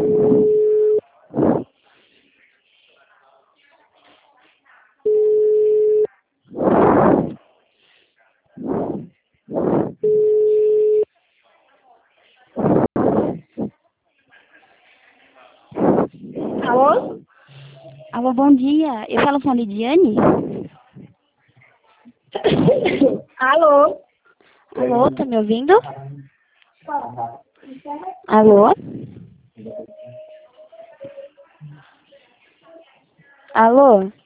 Alô? Alô, bom dia. Eu falo com a Lidiane? Alô? Alô, tá me ouvindo? Alô? Alô?